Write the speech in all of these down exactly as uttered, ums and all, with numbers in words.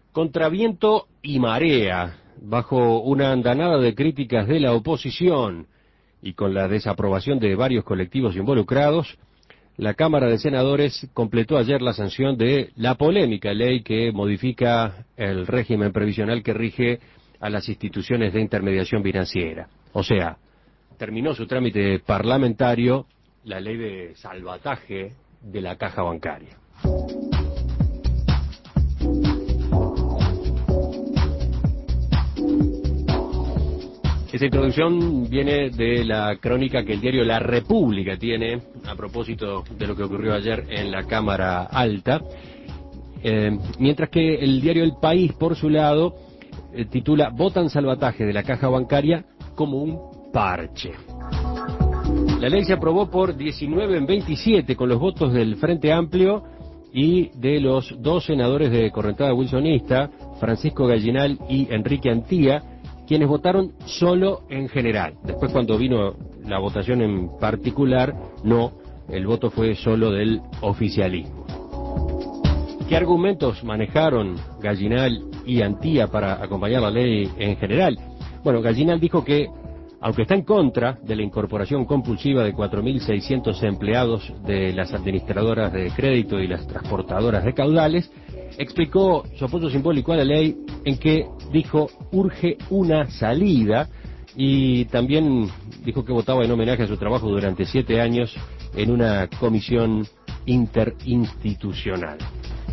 Contra viento y marea, bajo una andanada de críticas de la oposición y con la desaprobación de varios colectivos involucrados, la Cámara de Senadores completó ayer la sanción de la polémica ley que modifica el régimen previsional que rige a las instituciones de intermediación financiera. O sea, terminó su trámite parlamentario la ley de salvataje de la caja bancaria. Esta introducción viene de la crónica que el diario La República tiene a propósito de lo que ocurrió ayer en la Cámara Alta, eh, mientras que el diario El País, por su lado, eh, titula "Votan salvataje de la caja bancaria como un parche". La ley se aprobó por diecinueve en veintisiete con los votos del Frente Amplio y de los dos senadores de correntada wilsonista, Francisco Gallinal y Enrique Antía, quienes votaron solo en general. Después, cuando vino la votación en particular, no, el voto fue solo del oficialismo. ¿Qué argumentos manejaron Gallinal y Antía para acompañar la ley en general? Bueno, Gallinal dijo que, aunque está en contra de la incorporación compulsiva de cuatro mil seiscientos empleados de las administradoras de crédito y las transportadoras de caudales, explicó su apoyo simbólico a la ley en que dijo urge una salida, y también dijo que votaba en homenaje a su trabajo durante siete años en una comisión interinstitucional.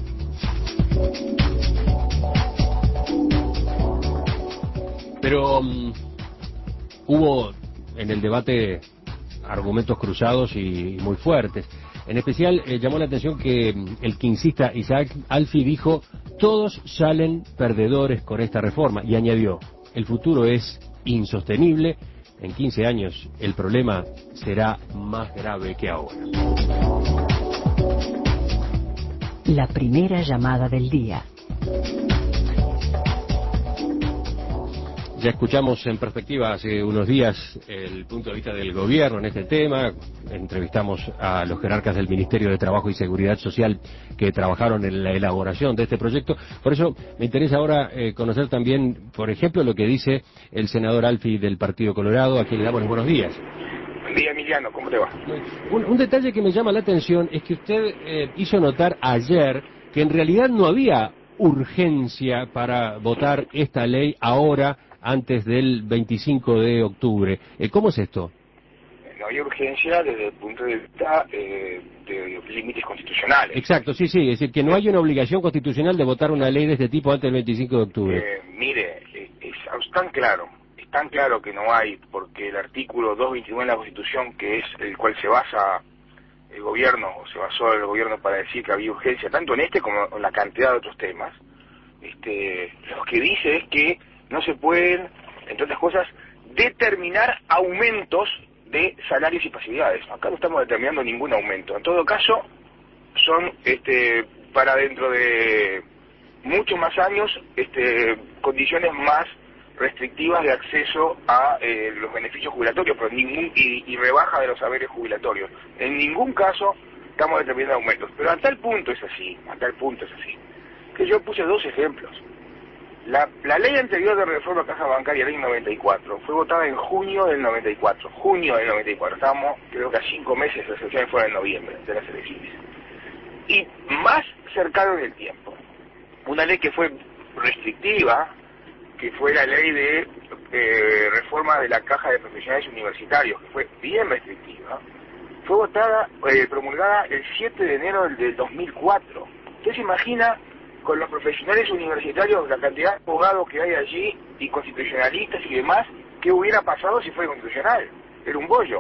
Pero um, hubo en el debate argumentos cruzados y muy fuertes. En especial eh, llamó la atención que el quincista Isaac Alfi dijo: todos salen perdedores con esta reforma, y añadió: el futuro es insostenible, en quince años el problema será más grave que ahora. La primera llamada del día. Ya escuchamos en perspectiva hace unos días el punto de vista del gobierno en este tema. Entrevistamos a los jerarcas del Ministerio de Trabajo y Seguridad Social que trabajaron en la elaboración de este proyecto. Por eso me interesa ahora eh, conocer también, por ejemplo, lo que dice el senador Alfi del Partido Colorado, a quien le damos los buenos días. Buen día, Emiliano, ¿cómo te va? Un, un detalle que me llama la atención es que usted eh, hizo notar ayer que en realidad no había urgencia para votar esta ley ahora, antes del veinticinco de octubre. Eh, ¿Cómo es esto? No hay urgencia desde el punto de vista eh, de límites constitucionales. Exacto, sí, sí, es decir, que no hay una obligación constitucional de votar una ley de este tipo antes del veinticinco de octubre. Eh, mire, es, es tan claro, es tan claro que no hay, porque el artículo doscientos veintinueve de la Constitución, que es el cual se basa el gobierno, o se basó el gobierno para decir que había urgencia, tanto en este como en la cantidad de otros temas, este, lo que dice es que no se pueden, entre otras cosas, determinar aumentos de salarios y pasividades. Acá no estamos determinando ningún aumento. En todo caso, son este, para dentro de muchos más años este, condiciones más restrictivas de acceso a eh, los beneficios jubilatorios, pero ningún y, y rebaja de los saberes jubilatorios. En ningún caso estamos determinando aumentos. Pero a tal punto es así, a tal punto es así, que yo puse dos ejemplos. La, la ley anterior de reforma de caja bancaria, ley noventa y cuatro, fue votada en junio del noventa y cuatro. Junio del noventa y cuatro. Estábamos, creo que a cinco meses, las elecciones fueron en noviembre de las elecciones. Y más cercano en el tiempo, una ley que fue restrictiva, que fue la ley de eh, reforma de la caja de profesionales universitarios, que fue bien restrictiva, fue votada, eh, promulgada el siete de enero del, del dos mil cuatro. Usted se imagina, con los profesionales universitarios, la cantidad de abogados que hay allí, y constitucionalistas y demás, ¿qué hubiera pasado si fuera constitucional? Era un bollo.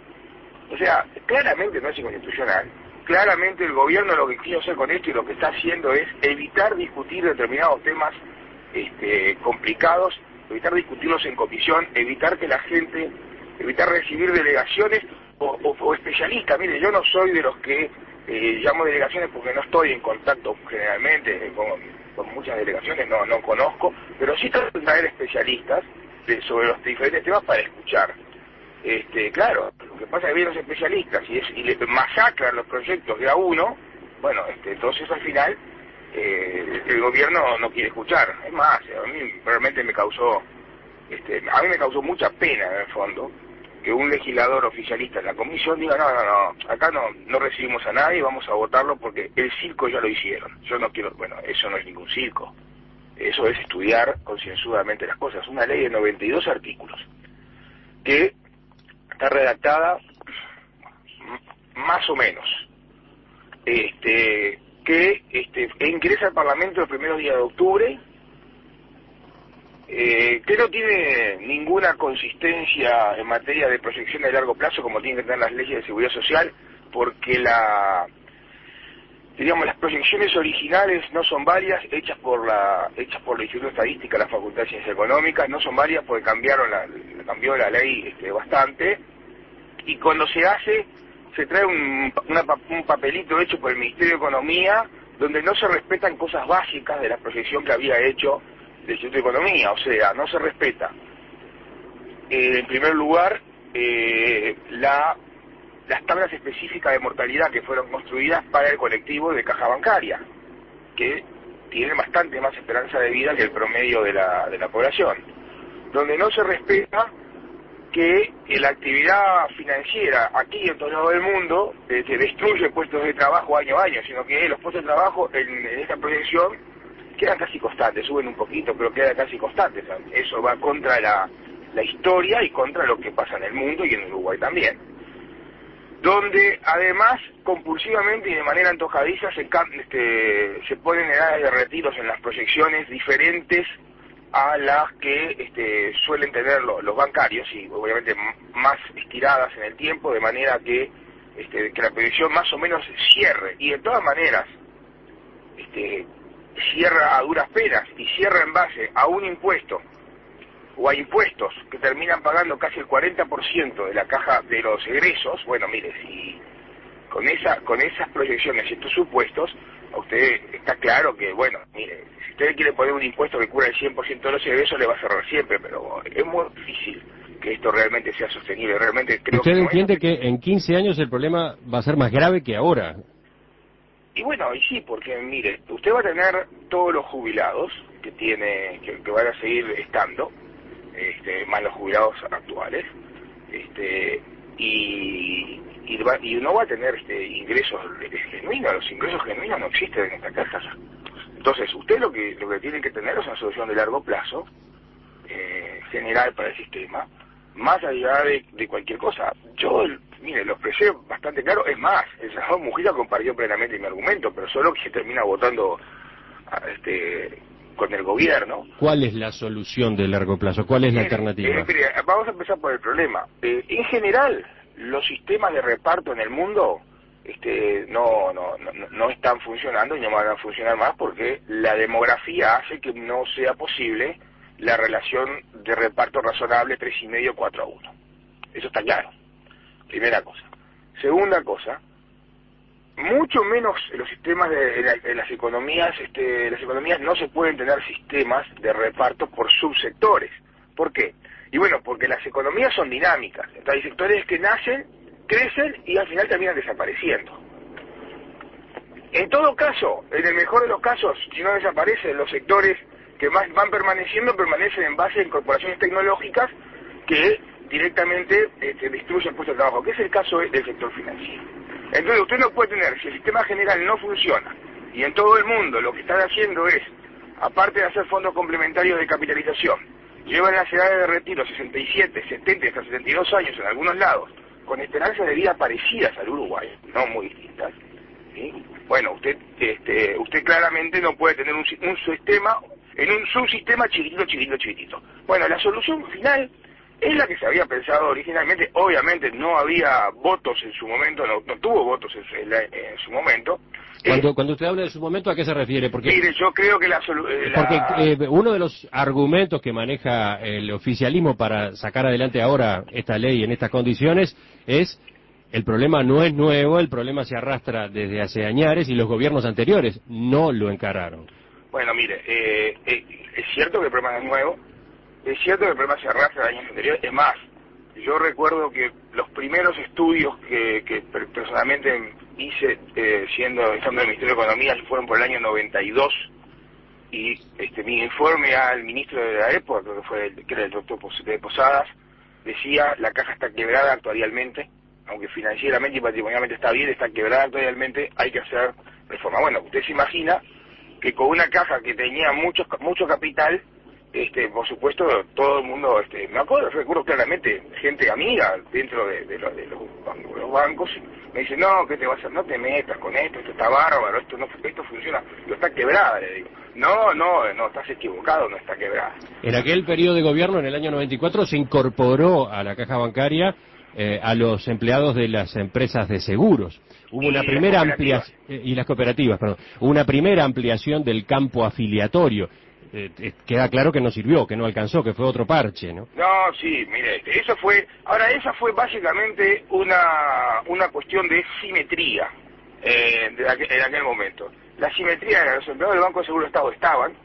O sea, claramente no es inconstitucional. Claramente el gobierno lo que quiso hacer con esto y lo que está haciendo es evitar discutir determinados temas este, complicados, evitar discutirlos en comisión, evitar que la gente, evitar recibir delegaciones o, o, o especialistas. Mire, yo no soy de los que Eh, llamo delegaciones porque no estoy en contacto generalmente con, con muchas delegaciones, no no conozco, pero sí trato de traer especialistas de, sobre los diferentes temas para escuchar. Este, claro, lo que pasa es que vienen los especialistas y, es, y le masacran los proyectos de a uno, bueno, este, entonces al final eh, el gobierno no quiere escuchar. Es más, a mí realmente me causó, este, a mí me causó mucha pena en el fondo que un legislador oficialista en la comisión diga, no, no, no, acá no, no recibimos a nadie, vamos a votarlo porque el circo ya lo hicieron. Yo no quiero, bueno, eso no es ningún circo. Eso es estudiar concienzudamente las cosas. Una ley de noventa y dos artículos que está redactada más o menos, este, que este, ingresa al Parlamento el primer día de octubre, eh, que no tiene ninguna consistencia en materia de proyección de largo plazo como tienen que tener las leyes de seguridad social, porque la digamos las proyecciones originales no son varias, hechas por la hechas por el Instituto de Estadística, la Facultad de Ciencias Económicas, no son varias porque cambiaron la, cambió la ley este, bastante, y cuando se hace se trae un, una, un papelito hecho por el Ministerio de Economía donde no se respetan cosas básicas de la proyección que había hecho el Instituto de Economía, o sea, no se respeta eh, en primer lugar eh, la las tablas específicas de mortalidad que fueron construidas para el colectivo de caja bancaria, que tiene bastante más esperanza de vida que el promedio de la, de la población, donde no se respeta que la actividad financiera aquí y en todo lado del mundo eh, se destruye puestos de trabajo año a año, sino que los puestos de trabajo en, en esta proyección quedan casi constantes, suben un poquito, pero quedan casi constantes. Eso va contra la, la historia y contra lo que pasa en el mundo y en Uruguay también. Donde además compulsivamente y de manera antojadiza se, este, se ponen edades de retiros en las proyecciones diferentes a las que este, suelen tener los, los bancarios y obviamente más estiradas en el tiempo, de manera que, este, que la proyección más o menos cierre, y de todas maneras este, cierra a duras penas y cierra en base a un impuesto o a impuestos que terminan pagando casi el cuarenta por ciento de la caja de los egresos. Bueno, mire, si con esa con esas proyecciones y estos supuestos, a usted está claro que, bueno, mire, si usted quiere poner un impuesto que cubra el cien por ciento de los egresos, le va a cerrar siempre, pero es muy difícil que esto realmente sea sostenible. Realmente creo ¿Usted que no entiende es... que en quince años el problema va a ser más grave que ahora? Y bueno, y sí, porque mire, usted va a tener todos los jubilados que tiene, que, que van a seguir estando, este, más los jubilados actuales, este, y, y, va, y no va a tener este, ingresos genuinos. Los ingresos genuinos no existen en esta casa. Entonces, usted lo que lo que tiene que tener es una solución de largo plazo, eh, general para el sistema, más allá de, de cualquier cosa. Yo, mire, lo expresé bastante claro, es más, el senador Mujica compartió plenamente mi argumento, pero solo que se termina votando este, con el gobierno. ¿Cuál es la solución de largo plazo? ¿Cuál es la Eh, alternativa? eh, mire, vamos a empezar por el problema. Eh, en general, los sistemas de reparto en el mundo este, no, no, no, no están funcionando y no van a funcionar más porque la demografía hace que no sea posible la relación de reparto razonable tres y medio, cuatro a uno. Eso está claro. Primera cosa. Segunda cosa, mucho menos en los sistemas de en la, en las economías, este, las economías no se pueden tener sistemas de reparto por subsectores. ¿Por qué? Y bueno, porque las economías son dinámicas. Entonces hay sectores que nacen, crecen y al final terminan desapareciendo. En todo caso, en el mejor de los casos, si no desaparecen, los sectores que más van permaneciendo, permanecen en base a incorporaciones tecnológicas que directamente este, destruyen puestos de trabajo, que es el caso del sector financiero. Entonces usted no puede tener, si el sistema general no funciona, y en todo el mundo lo que están haciendo es, aparte de hacer fondos complementarios de capitalización, llevan las edades de retiro sesenta y siete, setenta y hasta setenta y dos años en algunos lados, con esperanzas de vida parecidas al Uruguay, no muy distintas, ¿sí? Bueno, usted este, usted claramente no puede tener un, un sistema, en un subsistema chiquitito, chiquitito, chiquitito. Bueno, la solución final es la que se había pensado originalmente. Obviamente no había votos en su momento, no, no tuvo votos en su, en la, en su momento. Cuando, eh, cuando usted habla de su momento, ¿a qué se refiere? Porque, mire, yo creo que la solución... porque eh, uno de los argumentos que maneja el oficialismo para sacar adelante ahora esta ley en estas condiciones es: el problema no es nuevo, el problema se arrastra desde hace años y los gobiernos anteriores no lo encararon. Bueno, mire, eh, eh, es cierto que el problema no es nuevo, es cierto que el problema se arrastra de años anteriores. Es más, yo recuerdo que los primeros estudios que, que personalmente hice, eh, siendo estando en el Ministerio de Economía, fueron por el año noventa y dos, y este, mi informe al ministro de la época, creo que fue el, que era el doctor de Posadas, decía: la caja está quebrada actuarialmente, aunque financieramente y patrimonialmente está bien, está quebrada actuarialmente, hay que hacer reforma. Bueno, usted se imagina que con una caja que tenía mucho, mucho capital, este, por supuesto, todo el mundo, este, me acuerdo, recuerdo claramente, gente amiga dentro de, de, los, de los, los bancos, me dice: no, ¿qué te vas a hacer? No te metas con esto, esto está bárbaro, esto no, esto funciona, no está quebrada, le digo. No, no, no, estás equivocado, no está quebrada. En aquel periodo de gobierno, en el año noventa y cuatro, se incorporó a la caja bancaria eh, a los empleados de las empresas de seguros. Hubo una primera ampliación, eh, y las cooperativas, perdón, hubo una primera ampliación del campo afiliatorio. Eh, eh, queda claro que no sirvió, que no alcanzó, que fue otro parche, ¿no? No, sí, mire, eso fue, ahora esa fue básicamente una, una cuestión de simetría eh, de aquel, en aquel momento. La simetría de los empleados del Banco de Seguro del Estado estaban,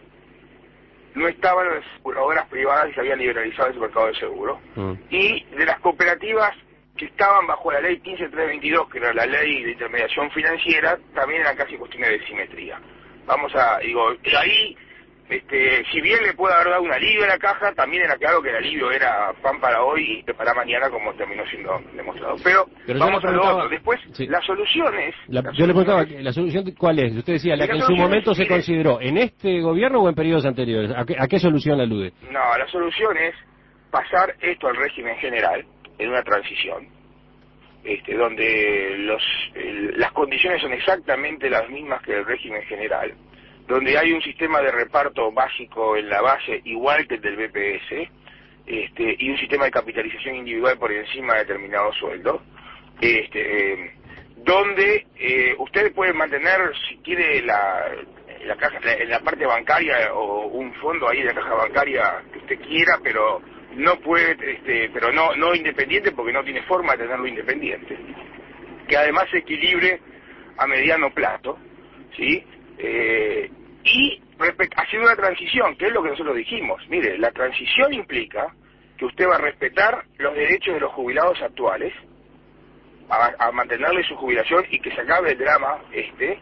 no estaban las aseguradoras privadas y se había liberalizado ese mercado de seguro, mm. y de las cooperativas que estaban bajo la ley quince mil trescientos veintidós, que era la ley de intermediación financiera, también eran casi cuestiones de simetría. Vamos a, digo, ahí... Este, si bien le puede haber dado un alivio a la caja, también era claro que el alivio era pan para hoy y para mañana, como terminó siendo demostrado. Pero, Pero vamos a lo otro. Después, sí. las soluciones... La, las yo le preguntaba, soluciones, ¿la solución cuál es? Usted decía, la que en su soluciones, momento se mire, consideró, ¿en este gobierno o en periodos anteriores? ¿A qué, a qué solución alude? No, la solución es pasar esto al régimen general, en una transición, este, donde los, el, las condiciones son exactamente las mismas que el régimen general, donde hay un sistema de reparto básico en la base igual que el del B P S, este, y un sistema de capitalización individual por encima de determinado sueldo, este, eh, donde eh, ustedes pueden mantener, si quiere, la, la caja, la, la parte bancaria o un fondo ahí de la caja bancaria que usted quiera, pero no puede, este, pero no, no independiente, porque no tiene forma de tenerlo independiente, que además se equilibre a mediano plazo, ¿sí? Eh, y haciendo una transición, que es lo que nosotros dijimos. Mire, la transición implica que usted va a respetar los derechos de los jubilados actuales, a, a mantenerle su jubilación y que se acabe el drama este,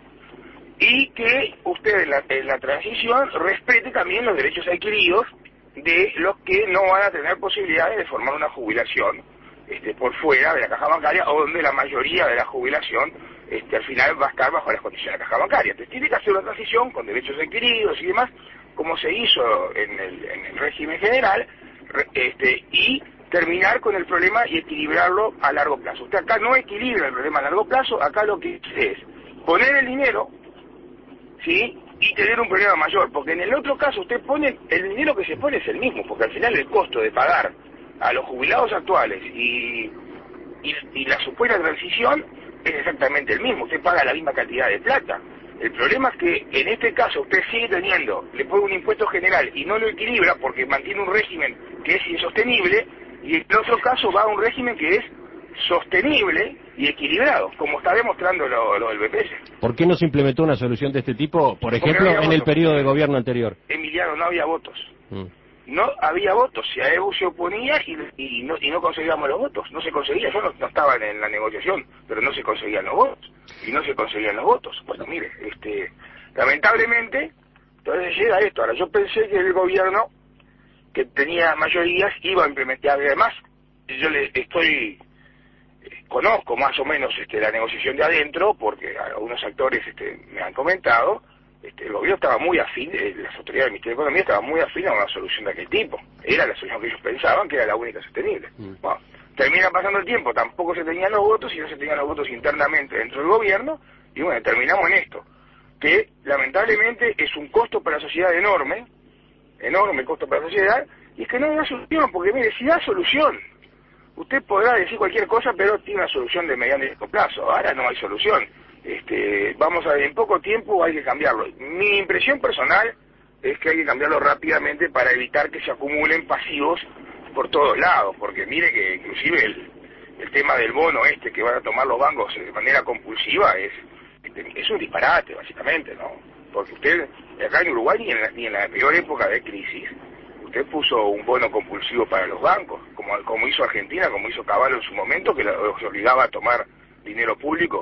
y que usted en la, en la transición respete también los derechos adquiridos de los que no van a tener posibilidades de formar una jubilación este, por fuera de la caja bancaria, o donde la mayoría de la jubilación Este, al final va a estar bajo las condiciones de la caja bancaria. Entonces tiene que hacer una transición con derechos adquiridos y demás, como se hizo en el, en el régimen general, este, y terminar con el problema y equilibrarlo a largo plazo. Usted acá no equilibra el problema a largo plazo, acá lo que es poner el dinero, ¿sí?, y tener un problema mayor, porque en el otro caso usted pone, el dinero que se pone es el mismo, porque al final el costo de pagar a los jubilados actuales y, y, y la supuesta transición es exactamente el mismo, usted paga la misma cantidad de plata. El problema es que en este caso usted sigue teniendo, le pone un impuesto general y no lo equilibra porque mantiene un régimen que es insostenible, y en otro caso va a un régimen que es sostenible y equilibrado, como está demostrando lo, lo del B P S. ¿Por qué no se implementó una solución de este tipo, por ejemplo, en el periodo de gobierno anterior? Emiliano, no había votos. Mm. No había votos, si a Evo se oponía y, y, no, y no conseguíamos los votos, no se conseguía, yo no, no estaba en la negociación, pero no se conseguían los votos, y no se conseguían los votos. Bueno, mire, este, lamentablemente, entonces llega esto. Ahora, yo pensé que el gobierno, que tenía mayorías, iba a implementar, además, yo le estoy, eh, conozco más o menos este, la negociación de adentro, porque algunos actores este, me han comentado. Este, el gobierno estaba muy afín, eh, las autoridades del Ministerio de Economía estaban muy afín a una solución de aquel tipo. Era la solución que ellos pensaban que era la única sostenible. Mm. Bueno, termina pasando el tiempo, tampoco se tenían los votos y no se tenían los votos internamente dentro del gobierno, y bueno, terminamos en esto, que lamentablemente es un costo para la sociedad enorme, enorme costo para la sociedad, y es que no hay una solución, porque mire, si da solución, usted podrá decir cualquier cosa, pero tiene una solución de mediano y largo plazo. Ahora no hay solución. Este, vamos a ver, en poco tiempo hay que cambiarlo. Mi impresión personal es que hay que cambiarlo rápidamente para evitar que se acumulen pasivos por todos lados, porque mire que inclusive el, el tema del bono este que van a tomar los bancos de manera compulsiva es, es un disparate, básicamente, ¿no? Porque usted, acá en Uruguay, ni en la, ni en la peor época de crisis, usted puso un bono compulsivo para los bancos, como, como hizo Argentina, como hizo Caballo en su momento, que los obligaba a tomar dinero público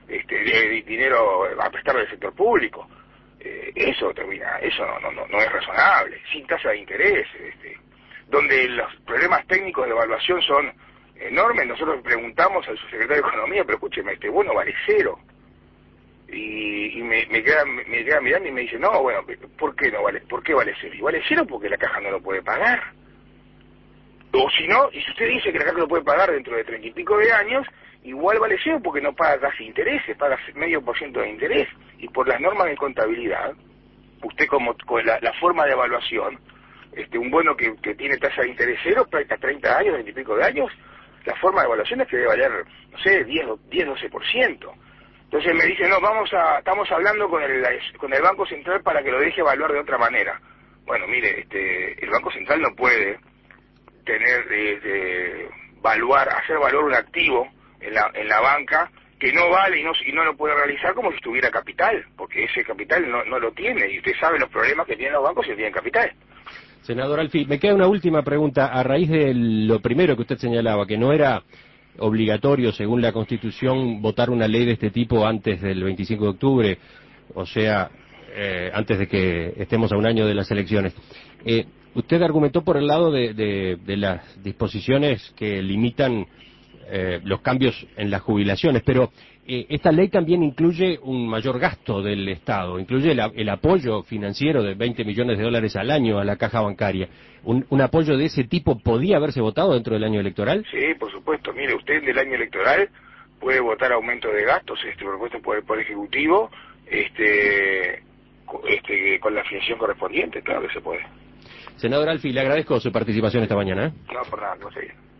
este, de, de dinero a prestar del sector público. Eh, eso termina, eso no, no, no, no es razonable, sin tasa de interés, este, donde los problemas técnicos de evaluación son enormes. Nosotros preguntamos al subsecretario de Economía, pero escúcheme, este bono vale cero. Y, y me, me, queda, me, me queda mirando y me dice, no, bueno, ¿por qué no vale? ¿Por qué vale cero? Y vale cero porque la caja no lo puede pagar. O si no, y si usted dice que la caja lo puede pagar dentro de treinta y pico de años, igual vale cero porque no paga casi intereses, paga medio por ciento de interés. Y por las normas de contabilidad, usted como con la, la forma de evaluación, este un bono que, que tiene tasa de interés cero, a treinta años, treinta y pico de años, la forma de evaluación es que debe valer, no sé, diez, doce por ciento. Entonces me dice, no, vamos a, estamos hablando con el, con el Banco Central para que lo deje evaluar de otra manera. Bueno, mire, este, el Banco Central no puede tener, de, de evaluar, hacer valor un activo en la, en la banca que no vale y no, y no lo puede realizar como si tuviera capital, porque ese capital no, no lo tiene, y usted sabe los problemas que tienen los bancos si no tienen capital. Senador Alfi, me queda una última pregunta a raíz de lo primero que usted señalaba, que no era obligatorio, según la Constitución, votar una ley de este tipo antes del veinticinco de octubre, o sea, eh, antes de que estemos a un año de las elecciones. Eh, usted argumentó por el lado de, de, de las disposiciones que limitan eh, los cambios en las jubilaciones, pero eh, esta ley también incluye un mayor gasto del Estado, incluye el, el apoyo financiero de veinte millones de dólares al año a la caja bancaria. Un, ¿Un apoyo de ese tipo podía haberse votado dentro del año electoral? Sí, por supuesto. Mire, usted en el año electoral puede votar aumento de gastos, este propuesto por el Poder Ejecutivo, este, este, con la financiación correspondiente, claro que se puede. Senador Alfi, le agradezco su participación esta mañana. ¿eh? No, por nada, no sé.